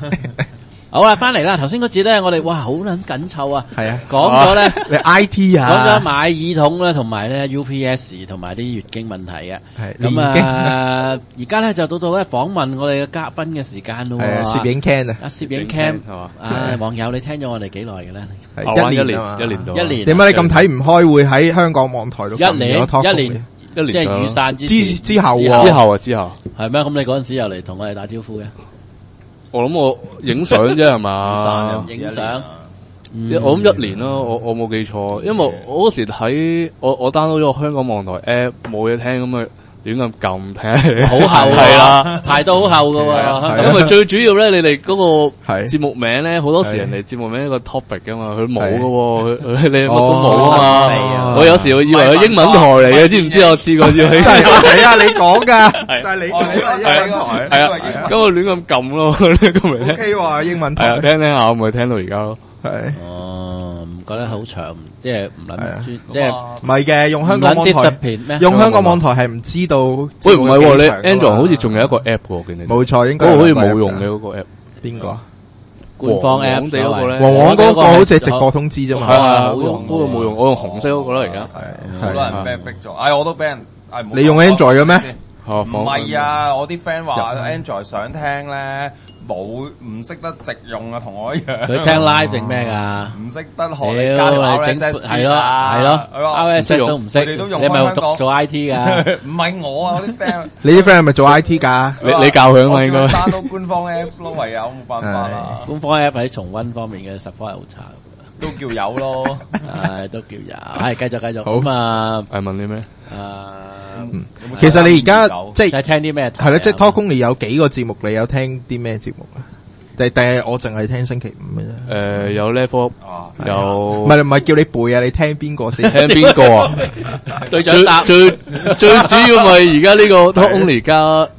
好啦，翻嚟啦！頭先嗰節咧，我哋哇好撚緊湊啊！ 係啊， 講咗咧， 你 IT 啊， 講咗買耳筒咧，同埋咧 UPS 同埋啲月經問題嘅。 係咁啊，而家咧就到咧訪問我哋嘅嘉賓嘅時間咯。 係攝影 Ken 啊， 攝影 Cam 係嘛？網友，你聽咗我哋幾耐嘅咧？ 係一年到。 點解你咁睇唔開會喺香港網台度？ 一年，即係雨傘之後之後係咩？咁你嗰陣時又嚟同我哋打招呼嘅？ 我諗我影相啫係嘛， 影相， 我諗一年咯，我冇記錯，因為我嗰時睇我 download 咗個香港網台 app 冇嘢聽咁啊亂咁撳聽， 好厚係啦，排到好厚噶喎， 咁啊最主要咧，你哋嗰個節目名咧，好多時人哋節目名一個 topic 噶嘛，佢冇噶，你乜都冇啊嘛，我有時會以為佢英文台嚟嘅，知唔知我試過要去？ 係啊，你講噶，就係你講啊，英文台係啊，咁我亂咁撳咯，咁嚟聽。 OK 喎，英文台聽下，我咪聽到而家咯。 係唔覺得好長，即係唔諗專，即係唔係嘅，用香港網台，用香港網台係唔知道。 喂，唔係喎，你 Android 好似仲有一個 app 喎，我見你。 冇錯，應該嗰個好似冇用嘅嗰個 app。 邊個？ 官方 app 地嗰個咧， 黃黃嗰個好似係直播通知啫嘛。 係啊，冇用，嗰個冇用，我用紅色嗰個啦而家。 好多人俾人逼咗，我都俾人。 你用 Android 嘅咩？ 唔係啊，我啲 friend 話 Android 想聽咧，唔識得直用啊，同我一樣。 佢聽 live 整咩㗎？ 唔識得學你加條 RSS 係咯，RSS 都唔識。 佢哋都用你咪香港做 IT 㗎？ 唔係我啊，我啲 friend。 你啲 friend 係咪做 IT 㗎？ 你教佢啊嘛應該。 download 官方 apps 咯，唯有冇辦法啦。 官方 app 喺重溫方面嘅 support 係好差。 都叫有咯， 都叫有，係繼續好嘛？ 係問你咩？ 其實你而家即係聽啲咩？ 係啦，即係 Talk 你有幾個節目，你有聽啲咩節目啊？定係我淨係聽星期五嘅啫。 有 level 有， 唔係叫你背啊！你聽邊個先？ 聽邊個啊？ 隊長答最主要咪而家呢個 Talk Only 加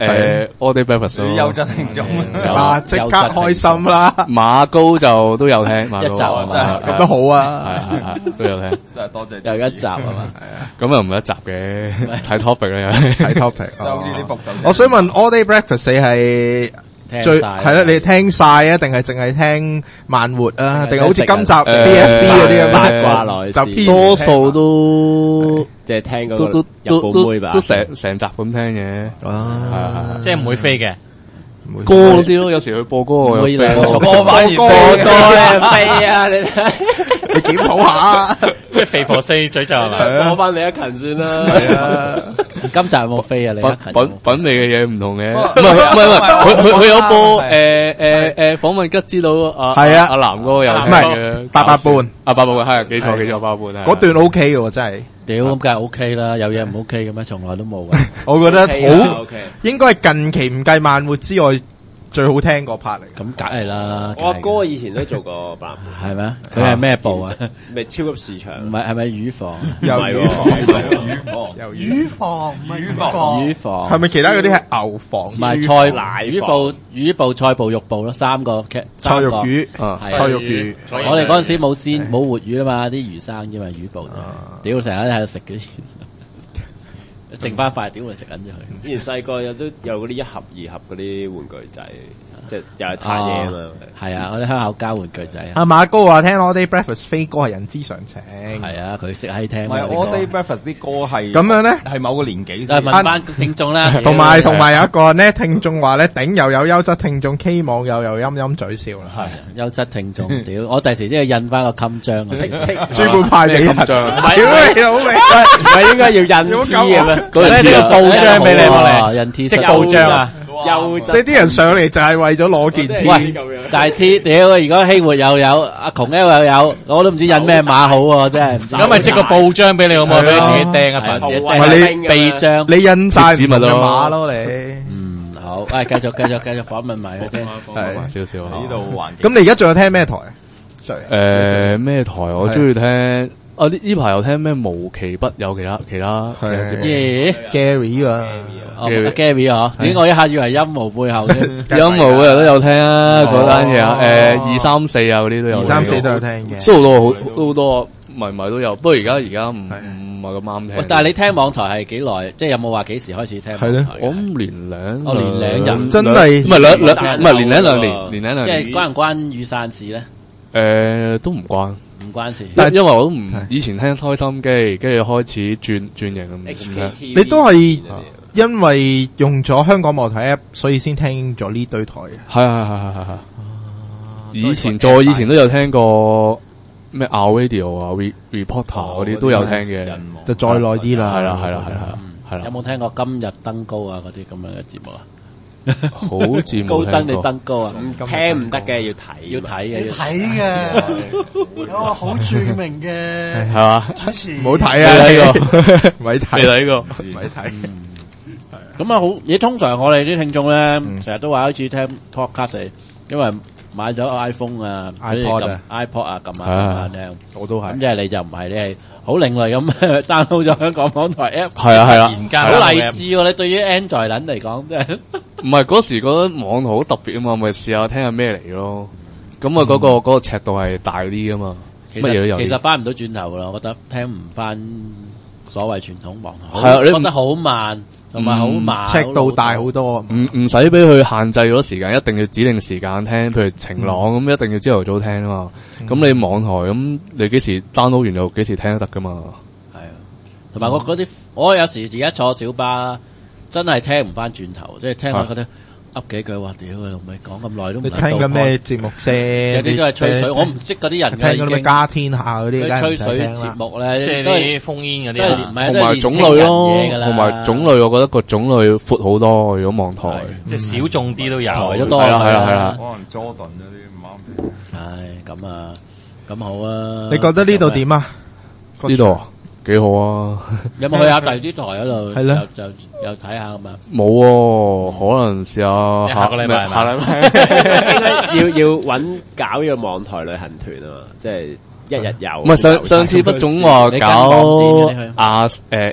All Day Breakfast 咯。 優質聽眾嗱，即刻開心啦！ 馬高就都有聽，馬高一集啊嘛， 咁都好啊， 係都有聽。 真係多謝， 有一集啊嘛， 咁又唔係一集嘅，睇 topic 啦， 睇 topic。 就好似啲復仇者。 我想問 All Day Breakfast 你係最係啦，你聽晒啊，定係淨係聽慢活啊，定係好似今集 BFB 嗰啲八卦來就多數都即係聽嗰個日本妹吧， 都成集咁聽嘅， 即係唔會飛嘅。 歌嗰啲咯，有時佢播歌我有歌反而多啊飛啊！你檢討下， 即係肥婆四咀咒係嘛？ 播翻李克勤算啦。 係啊， 今集有冇飛啊？你品味嘅嘢唔同嘅，唔係，佢有播訪問吉之島係啊阿南嗰個有唔係8:30 8:30係記錯8:30係嗰段 OK 嘅真係。 屌咁梗係 OK 啦，有嘢唔 OK 嘅咩？從來都冇嘅。 我覺得好，應該係近期唔計慢活之外最好聽個 part 嚟。 咁梗係啦。 我阿哥以前都做過白， 係咩？佢係咩部啊？ 咪超級市場？ 唔係，係咪乳房？ 又乳房，唔係乳房，係咪其他嗰啲係牛房？ 唔係菜乳部、菜部、肉部咯，三個菜肉魚，菜肉魚。 我哋嗰陣時冇活魚啊嘛，啲魚生啫嘛，乳部。屌成日喺度食嗰啲，剩翻塊屌嚟食緊咗佢。 以前細個都有嗰啲1盒2盒嗰啲玩具仔，即係又係攤嘢啊嘛。 係啊，我啲香口膠玩具仔。 阿馬高話聽 All Day Breakfast 飛歌係人之常情。 係啊，佢識喺聽。 唔係 All Day Breakfast 啲歌係咁樣咧， 係某個年紀。 問翻聽眾啦。 同埋有一個咧，聽眾話咧，頂又有優質聽眾，K 網友又陰陰嘴笑啦。 係優質聽眾，屌我第時即係印翻個襟章， 專門派俾人。屌你老味， 唔係應該要印 T 嘅咩？ 嗰啲要報章俾你落嚟， 印 T 即報章啊！ 即係啲人上嚟就係為咗攞件 T。 但係 T 屌，而家希活又有，阿窮又有，我都唔知印咩碼好喎，真係。 咁咪即個報章俾你好唔好？俾你自己釘啊，自己釘。 臂章， 你印晒唔同嘅碼咯，你。 好，喂，繼續訪問埋佢先。 係少呢度環境。 咁你而家仲有聽咩台啊？ 咩台？我中意聽。呢排又聽咩無奇不有其他節目。 Gary 啊 ，Gary 啊，點解我一下以為陰謀背後啫？ 陰謀嘅都有聽啊，嗰單嘢啊，2、3、4啊嗰啲都有。 2、3、4都有聽嘅， 都好多，唔係都有。不過而家唔係咁啱聽。 但係你聽網台係幾耐？即係有冇話幾時開始聽？ 係咧， 我諗年零， 年零就真係唔係年零兩年，年零兩年。 即係關唔關雨傘事咧？ 都唔關。 唔關事， 但係因為我都唔以前聽開心機，跟住開始轉型咁。 你都係因為用咗香港網台 app， 所以先聽咗呢堆台。 係。以前都有聽過咩 Our Radio 啊、Reporter 嗰啲都有聽嘅， 就再耐啲啦。 係啦。 有冇聽過今日登高啊嗰啲咁樣嘅節目啊？ 好似冇高登你登高啊？ 聽唔得嘅，要睇嘅。有個好著名嘅係嘛主持， 唔好睇啊呢個，咪睇你睇過， 咪睇。 咁啊好，你通常我哋啲聽眾咧，成日都話開始聽 podcast， 因為買咗 iPhone 啊、iPod 啊咁啊聽， 我都係。 咁即係你就唔係，你係好另類咁 download 咗香港網台 app。 係啦， 好勵志喎！你對於 Android 人嚟講，即係唔係嗰時覺得網台好特別啊嘛，咪試下聽下咩嚟咯。咁啊嗰個尺度係大啲噶嘛，乜嘢都有。 其實翻唔到轉頭噶啦，我覺得聽唔翻所謂傳統網台。 係啊，你覺得好慢。同埋好慢， 尺度大好多， 唔使俾佢限制咗時間，一定要指定時間聽。譬如晴朗咁，一定要朝頭早聽啊嘛。咁你網台咁，你幾時 download 完就幾時聽都得噶嘛。 係啊，同埋我嗰啲，我有時而家坐小巴，真係聽唔翻轉頭，即係聽下覺得噏幾句話，屌佢老味講咁耐都唔。 你聽緊咩節目先？ 有啲都係吹水，我唔識嗰啲人嘅。 聽緊咩家天下嗰啲吹水節目咧， 即係啲烽煙嗰啲， 同埋種類咯，同埋種類，我覺得個種類闊好多。如果網台， 即係小眾啲都有， 台都多。 係啦。 可能 Jordan 嗰啲唔啱聽。 唉，咁啊，咁好啊。 你覺得呢度點啊？ 呢度幾好啊！ 有冇去下第二啲台嗰度？ 係咧， 就又睇下咁啊？ 冇，可能試下下個禮拜， 應該要揾搞呢個網台旅行團啊嘛，即係一日遊。 唔係上次不總話搞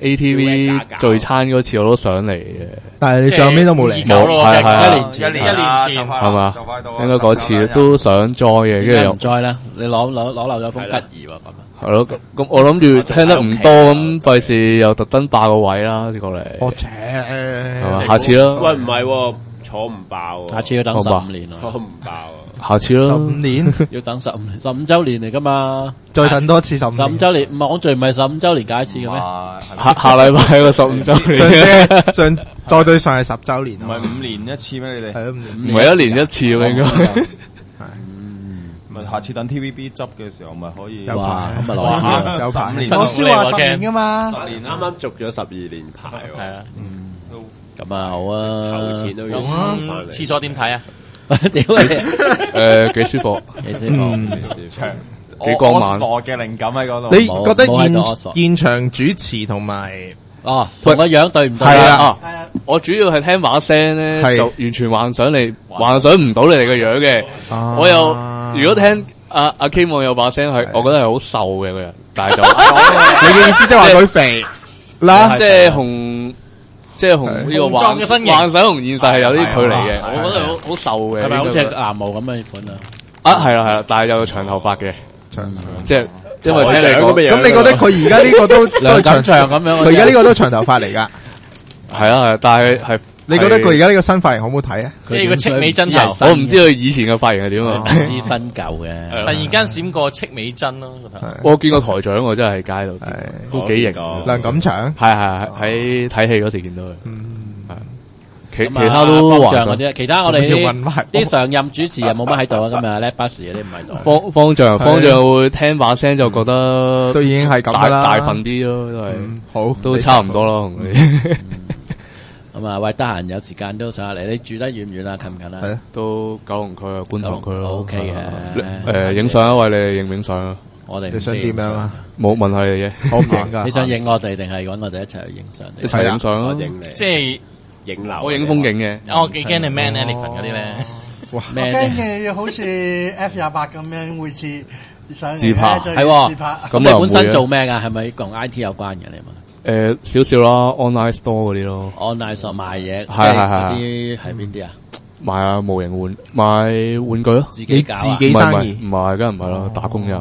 ATV 聚餐嗰次我都想嚟嘅， 但係你最後尾都冇嚟。 係一年前係嘛？應該嗰次都想 join 嘅，跟住又唔 join 啦。你攞漏咗封吉儀喎咁。 係咯，咁我諗住聽得唔多，咁費事又特登霸個位啦，過嚟。 我扯， 係嘛？下次啦。 喂，唔係，坐唔爆。 下次要等15年咯。 坐唔爆。 下次啦。 15年要等15年，15周年嚟噶嘛？ 再等多次15 周年，唔係我最唔係15周年搞一次嘅咩？ 下禮拜個15周年。 上再對上係10周年。 唔係5年一次咩？你哋係唔係1年1次喎應該。 咪下次等 TVB 執嘅時候，咪可以有排咁咪攞下有排。 我先話10年噶嘛 ，10年啱啱續咗12年牌喎。 係啊， 咁啊好啊， 籌錢都要廁所點睇啊？ 屌你！ 幾舒服， 幾舒服， 幾光猛嘅靈感喺嗰度。 你覺得現場主持同埋同個樣對唔對？ 係啊， 我主要係聽把聲咧，就完全幻想唔到你哋個樣嘅。我又如果聽阿 K 網有把聲係，我覺得係好瘦嘅個人，但係就你嘅意思即係話佢肥啦， 即係同呢個幻想同現實係有啲距離嘅。我覺得好瘦嘅， 係咪好似牙毛咁嘅款啊？ 係啦，但係有長頭髮嘅，即係因為聽你講咁你覺得佢而家呢個都係長咁樣？ 佢而家呢個都長頭髮嚟噶？ 係啊，但係你覺得佢而家呢個新髮型好唔好睇啊？ 即係個戚美珍頭， 我唔知佢以前嘅髮型係點啊， 知新舊嘅。 突然間閃過戚美珍咯， 我見過台長，我真係喺街度，都幾型。 梁錦祥係喺睇戲嗰時見到佢。其他都方丈嗰啲，其他我哋啲常任主持人冇乜喺度啊，今日叻巴士嗰啲唔喺度。 方丈會聽把聲就覺得都已經係咁啦， 大份啲咯，都係好， 都差唔多咯。 咁啊，喂，得閒有時間都上下嚟。你住得遠唔遠啊？近唔近啊？ 係都九龍區啊，觀塘區咯。 OK 嘅。 影相啊，喂，你哋影唔影相啊？ 我哋你想點樣啊？ 冇問下你哋啫。 好唔影噶？ 你想影我哋定係搵我哋一齊去影相？ 一齊影相咯。 即係影樓， 我影風景嘅。 我幾驚你 Man Elephant 嗰啲咧。 哇！ 我驚嘅好似 F28咁樣會似上自拍係自拍。 咁你本身做咩噶？係咪同 IT 有關嘅你嘛？ 少少啦 ，online store 嗰啲咯。 online store 賣嘢， 係啲係邊啲啊？ 賣下模型賣玩具咯。 自己搞自己生意唔係，梗係唔係啦，打工咋。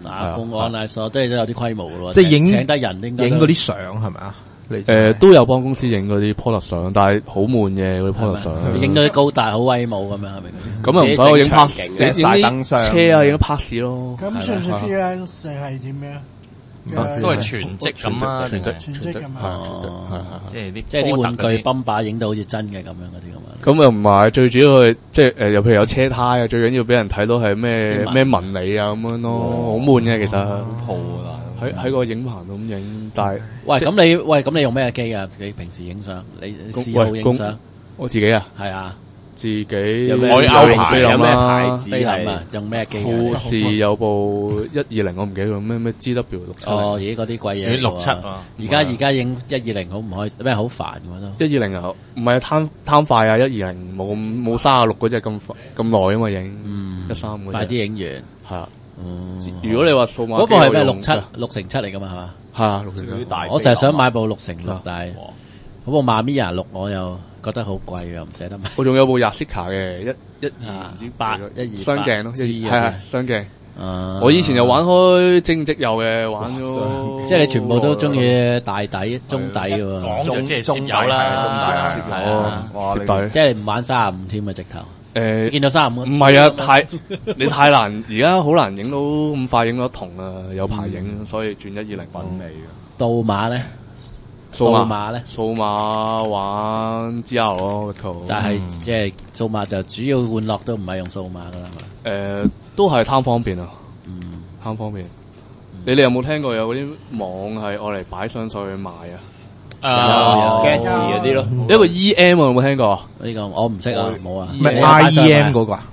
打工 online store 都有啲規模嘅咯， 即係請得人應該影嗰啲相係咪啊？ 都有幫公司影嗰啲 product 相，但係好悶嘅嗰啲 product 相。 影到啲高大好威武咁樣係咪？ 咁啊唔使我影拍寫晒燈箱車啊，影拍市咯。 咁算唔算 freelance 定係點樣？ 都係全職咁啊， 全職咁啊， 即係啲玩具泵把影到好似真嘅咁樣嗰啲咁啊。 咁又唔係，最主要係即係又譬如有車胎啊，最緊要俾人睇到係咩紋理啊咁樣咯，好悶嘅其實。喺個影棚度咁影，但係咁你用咩機啊？你平時影相，你嗜好影相？ 我自己啊， 係啊。 自己有咩牌子？ 菲林啊，用咩機？ 富士有部120，我唔記得咗咩 GW67。 哦，而家嗰啲貴嘢。 67啊！ 而家影120好唔開心，咩好煩嘅都。 120啊，唔係貪快啊！120冇36嗰隻咁耐啊嘛影。13 快啲影完。 係啊。如果你話數碼嗰部係咩6:7嚟噶嘛係嘛？ 係啊，6:7。 我成日想買部6:6，但係嗰部Mamiya 6我又覺得好貴又唔捨得買。 我仲有部 Yashica 嘅1.2唔知 8 1.2 雙鏡咯，係啊雙鏡。 我以前又玩開精積油嘅，玩咗。 即係你全部都中意大底、中底嘅喎。 講就即係攝油啦， 係啊，攝底。 即係你唔玩35添啊，直頭。見到35。 唔係啊，你太難，而家好難影到咁快影到銅啊，有排影，所以轉120品味嘅。 盜碼咧？數碼玩 GR 咯， 但係即係數碼就主要玩樂都唔係用數碼噶啦， 都係貪方便啊，貪方便。你哋有冇聽過有嗰啲網係愛嚟擺相上去賣啊？ 有 Getty 嗰啲咯， 一個 EM 有冇聽過？ 呢個我唔識啊，冇啊。 咩 IEM 嗰個啊？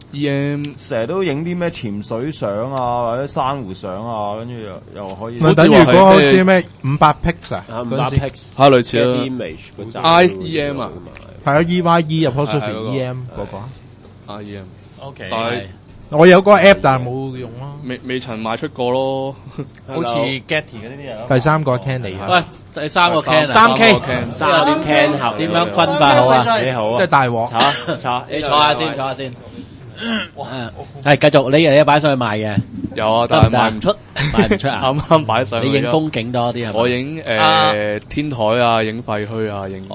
EM 成日都影啲咩潛水相啊，或者珊瑚相啊，跟住又可以。 咪等於嗰個知咩500 pix 啊 ？500 pix 係類似啦。 image IEM 啊， 係啊 EYE apostrophe EM 嗰個。 IEM OK。 但係我有嗰個 app，但係冇用咯。 未曾賣出過咯。 好似 Getty 嗰啲啊。 第三個 Candy 喂，第三個 Can 3K 3 Can 盒點樣分法好啊？ 你好啊， 即係大鑊。 你坐下先。係繼續，你擺上去賣嘅有啊，但係賣唔出啊！啱啱擺上去。 你影風景多啲係咪？ 我影天台啊，影廢墟啊，影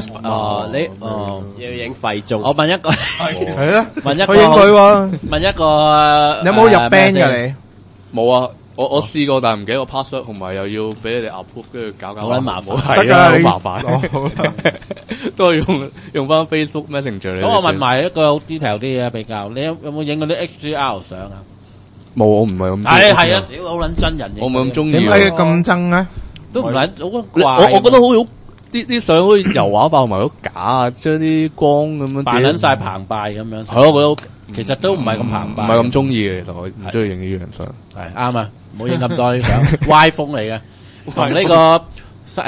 要影廢鐘。 我問一個係啊， 問一個問一個， 你有冇入 band 㗎你？ 冇啊！我試過，但係唔記得個 password，同埋又要俾你哋 approve，跟住搞好麻煩， 係啊，好麻煩，都係用翻 Facebook Messenger。 咁我問埋一個好 detail 啲嘢比較，你有冇影嗰啲 HDR 相啊？ 冇，我唔係咁。 係啊，屌好撚真人影， 我唔係咁中意。 點解咁憎咧？ 都唔撚好怪。 我覺得好啲相好似油畫化同埋好假啊，將啲光咁樣扮撚晒澎湃咁樣。 係咯，我覺得其實都唔係咁澎湃， 唔係咁中意嘅。其實我唔中意影呢樣相。 係啱啊，唔好影咁多啲相，歪風嚟嘅。同呢個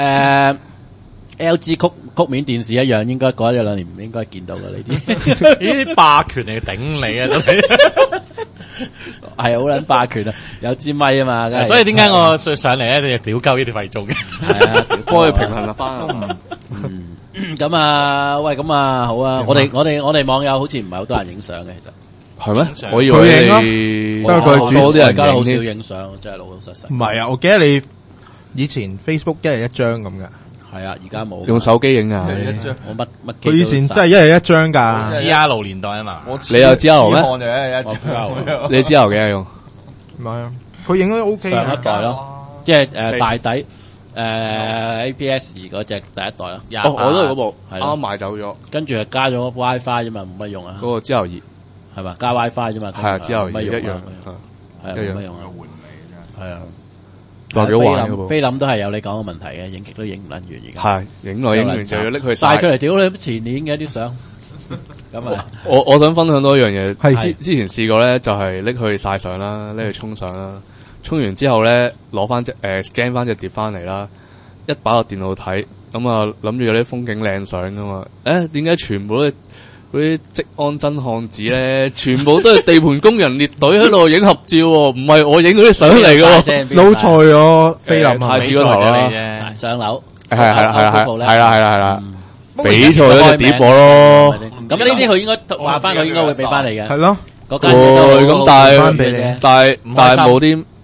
LG 曲面電視一樣，應該過一兩年唔應該見到嘅呢啲。 呢啲霸權嚟頂你啊！真係係好撚霸權啊！有支咪啊嘛， 所以點解我上嚟咧，你就屌鳩呢啲廢鐘嘅？ 係啊， 幫佢平衡翻。 咁啊，喂，咁啊，好啊！我哋網友好似唔係好多人影相嘅，其實係咩？我以為你都係佢多啲人家都好少影相，真係老老實實。 唔係啊，我記得你以前 Facebook 一日一張咁㗎。 係啊，而家冇用手機影啊！ 我乜佢以前真係一日一張㗎。 GR 年代啊嘛， 你有 GR 咩？你 GR 幾用？ 唔係啊，佢影都 OK。 上一代咯，即係大底APS 嗰隻第一代咯。 我都係嗰部，啱啱賣走咗。 跟住係加咗 WiFi 啫嘛，冇乜用啊。 嗰個 GR 2 係嘛？加 WiFi 啫嘛。 係啊，GR 2一樣， 係啊，冇乜用啊。係啊。菲林都係有你講嘅問題嘅，影極都影唔撚完而家。係影來影完就要拎佢晒出嚟，屌你前年嘅啲相。咁啊， 我想分享多一樣嘢，係之前試過咧，就係拎去晒相啦，拎去沖相啦，沖完之後咧攞翻隻scan 翻隻碟翻嚟啦，一擺落電腦睇，咁啊諗住有啲風景靚相噶嘛，點解全部都係嗰啲職安真漢子咧，全部都係地盤工人列隊喺度影合照喎，唔係我影嗰啲相嚟㗎喎， 撈菜咗菲林太子嗰頭啦， 上樓係啦，比賽嗰隻碟我咯， 咁呢啲佢應該話翻，佢應該會俾翻你嘅， 係咯， 嗰間咁但係冇啲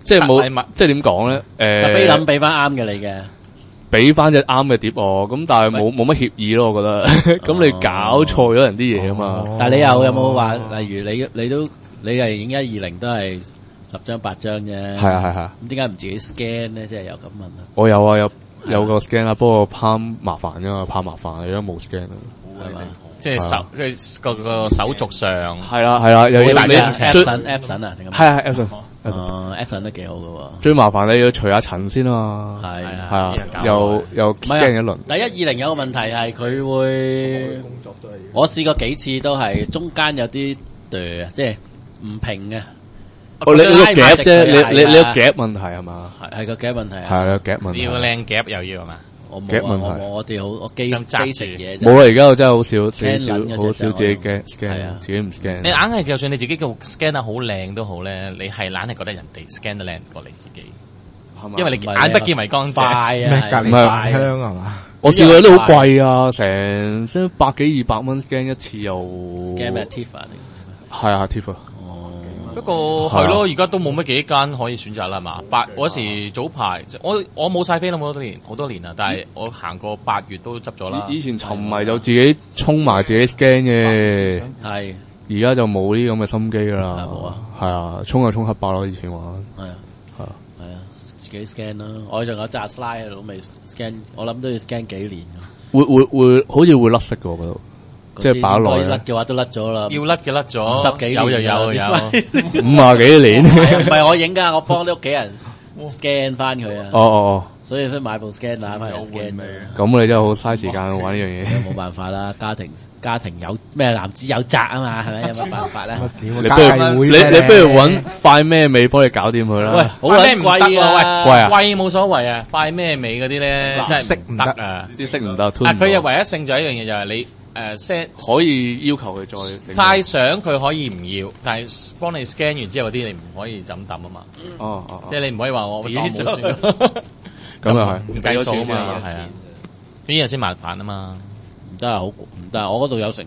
即係冇，即係點講咧？ 菲林俾翻啱嘅你嘅， 俾翻隻啱嘅碟我，咁但係冇乜協議咯，我覺得。咁你搞錯咗人啲嘢啊嘛。 但係你有冇話，例如你係影120都係10張8張啫。 係啊。 咁點解唔自己 scan 咧？即係有咁問啊。 我有啊，有個 scan 啦，不過怕麻煩㗎嘛，怕麻煩，而家冇 scan 啦。 係嘛？即係個手續上係啦，又要你 Epson 啊，定係 Epson。 Epson 都幾好㗎喎。 最麻煩你要除下塵先啊嘛。 係啊，又 scan 一輪。 第120有個問題係佢會，我試過幾次都係中間有啲即係唔平嘅。 你個夾啫，你個夾問題係嘛？ 係個夾問題。 係個夾問題。 要個靚夾又要係嘛？ 我哋好，我機食嘢。 冇啦，而家我真係好少自己 scan，自己唔 scan。 你硬係就算你自己個 scan 得好靚都好咧，你係懶係覺得人哋 scan 得靚過你自己，因為你眼不見為乾淨。 快啊！ 隔離快香係嘛？ 我試過都好貴啊，成100幾200蚊 scan 一次又。 scan 咩 Tifa 係啊 Tifa。 不過係咯，而家都冇乜幾間可以選擇啦，係嘛？嗰時早排，我冇晒飛啦，好多年啦，但係我行過8月都執咗啦。 以前沉迷就自己衝埋自己 scan 嘅， 係而家就冇呢咁嘅心機噶啦。係啊，衝就衝黑白咯，以前玩。 係啊，自己 scan 啦。我仲有揸 slide 都未 scan， 我諗都要 scan 幾年。 會好似會甩色嘅，我覺得。即係擺落去甩嘅話都甩咗啦， 要甩嘅甩咗 10幾年有 50幾年， 唔係我影噶，我幫啲屋企人 scan 翻佢啊。 哦， 所以買部 scan 翻嚟 scan。 咁你真係好嘥時間玩呢樣嘢。 冇辦法啦，家庭有咩男子有責啊嘛，係咪有乜辦法咧？ 你不如搵快咩尾幫你搞掂佢啦。 喂，好咩唔貴啊？貴冇所謂啊，快咩尾嗰啲咧真係唔得啊， 啲色唔得。 佢又唯一勝在一樣嘢就係你。set 可以要求佢再晒相，佢可以唔要，但係幫你 scan 完之後嗰啲你唔可以就咁抌啊嘛。 哦， 即係你唔可以話我當冇算。 咁又係唔計數啊嘛，係啊，呢樣先麻煩啊嘛。 唔得啊，好唔得啊！我嗰度有成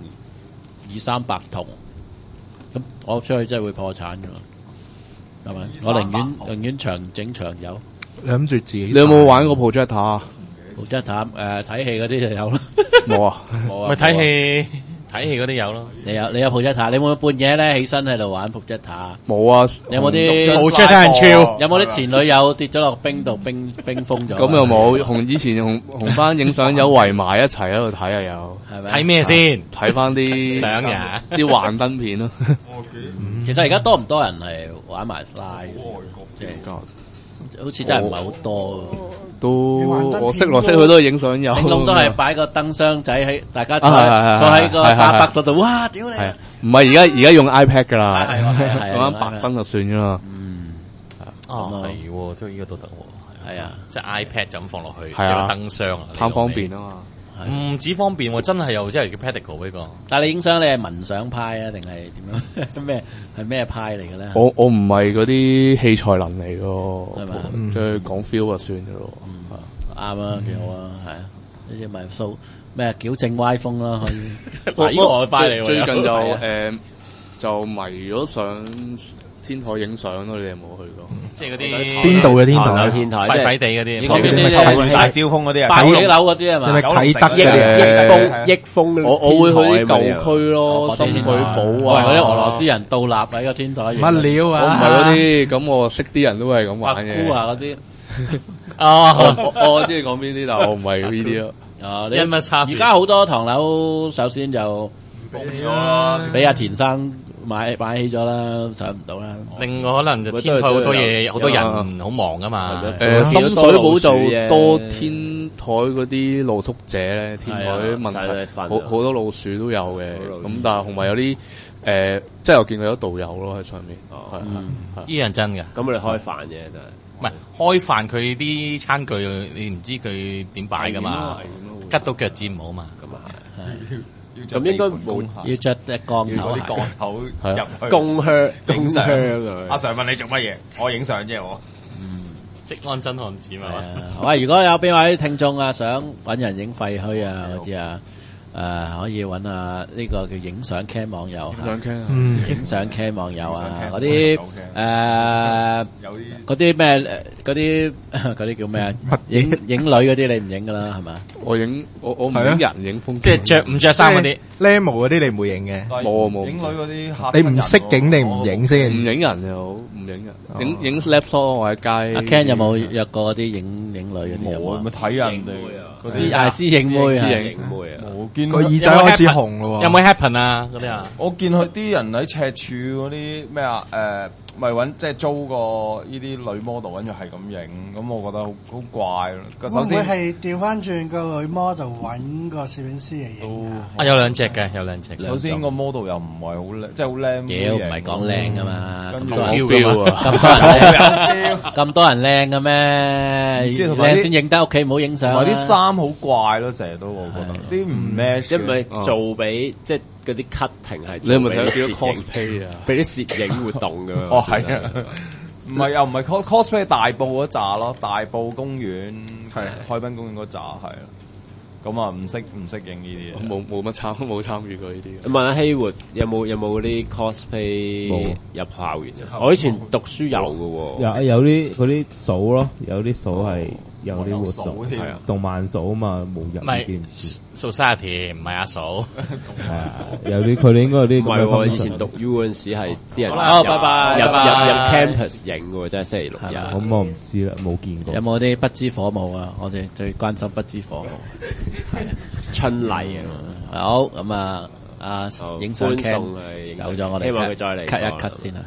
200-300桶，咁我出去真係會破產噶，係咪？我寧願長整長有。 你諗住自己？ 你有冇玩過 projector 啊 ？projector 睇戲嗰啲就有啦。 冇啊， 咪睇戲嗰啲有咯。你有 projector，你有冇半夜咧起身喺度玩 projector？ 冇啊。 有冇啲 projector 人超？ 有冇啲前女友跌咗落冰度冰封咗？ 咁又冇，以前紅番影相有圍埋一齊喺度睇啊，有。 係咪？ 睇咩先？ 睇翻啲相嘅， 啲幻燈片咯。 其實而家多唔多人係玩埋 slide？即係好似真係唔係好多。 都我識來識去都係影相有， 頂籠都係擺個燈箱仔喺大家坐喺個800度，哇！屌你！ 唔係而家用 iPad 噶啦，用白燈就算噶啦。 係喎，即係呢個都得喎。係啊，即係 iPad 就咁放落去，有個燈箱啊， 貪方便啊嘛。 唔止方便喎，真係又真係叫 practical 呢個。 但係你影相你係文相派啊，定係點樣？咩派嚟嘅咧？ 我唔係嗰啲器材能嚟咯，係咪？即係講 feel 就算嘅咯。 啱啊，幾好啊，係啊，呢啲咪數咩矯正歪風啦，可以。 我派嚟最近就迷咗上天台影相咯，你哋有冇去過？ 即係嗰啲邊度嘅天台？ 有天台， 廢廢地嗰啲。 嗰邊大招風嗰啲啊， 百幾樓嗰啲係嘛？ 係咪啟德嘅益豐？ 我會去啲舊區咯，深水埗啊， 嗰啲俄羅斯人倒立喺個天台。 乜料啊？ 我唔係嗰啲，咁我識啲人都係咁玩嘅。 姑啊嗰啲。 我知你講邊啲，但我唔係呢啲咯。 而家好多唐樓，首先就俾阿田生買起咗啦，上唔到啦。 另外可能就天台好多嘢，好多人好忙噶嘛。 深水埗就多天台嗰啲露宿者咧，天台問題好多老鼠都有嘅。咁但係同埋有啲即係我見過有導遊咯喺上面。 呢樣真嘅。 咁我哋開飯嘅真係。 唔係開飯，佢啲餐具你唔知佢點擺噶嘛，拮到腳趾唔好嘛。咁啊係， 咁應該冇要着隻鋼頭， 啲鋼頭入去供香影相。阿 Sir 問你做乜嘢？我影相啫我。 職安真漢子嘛。 喂，如果有邊位聽眾啊想揾人影廢墟啊嗰啲啊， 可以揾下呢個叫影相 cam 網友，影相 cam 網友啊，嗰啲嗰啲咩嗰啲叫咩啊？影女嗰啲你唔影噶啦，係嘛？我唔影人影風， 即係唔着衫嗰啲 ，Lemo 嗰啲你唔會影嘅， 冇影女嗰啲，你唔識影定唔影先？ 唔影人又好，唔影人，影 laptop 或者街。 阿 Ken 有冇約過嗰啲影女嗰啲？ 冇，咪睇人哋嗰啲私影妹啊， 我見個耳仔開始紅咯喎， 有冇 happen 啊嗰啲啊？ 我見佢啲人喺赤柱嗰啲咩啊咪揾即係租個呢啲女 model 跟住係咁影，咁我覺得好怪咯。 首先係調翻轉個女 model 揾個攝影師嚟影啊，有兩隻嘅，有兩隻。 首先個 model 又唔係好靚，即係好靚。 屌唔係講靚噶嘛， 跟住咁多人靚嘅咩？靚先影得，屋企唔好影相。 同埋啲衫好怪咯，成日都我覺得啲唔 match， 即係咪做俾即係嗰啲 cutting 係？ 你有冇睇到啲 cosplay 啊？ 俾啲攝影活動㗎。 哦，係啊，唔係又唔係 cosplay 大埔嗰扎咯，大埔公園係海濱公園嗰扎係啊。咁啊，唔識影呢啲嘢， 冇參與過呢啲。 問下希活有冇嗰啲 cosplay 入校園？我以前讀書有嘅喎， 有啲嗰啲數咯，有啲數係有啲活動，係啊，動漫數啊嘛，冇入呢啲。 Society 唔係阿嫂， 係啊，有啲佢哋應該有啲。 唔係喎，以前讀 U 嗰陣時係啲人拜拜入 campus 影嘅喎，真係星期六日。 咁我唔知啦，冇見過。 有冇啲不知火舞啊？我哋最關心不知火舞。係春禮啊！ 好咁啊，影相 Ken 走咗，我哋希望佢再嚟 cut 一 cut 先啊。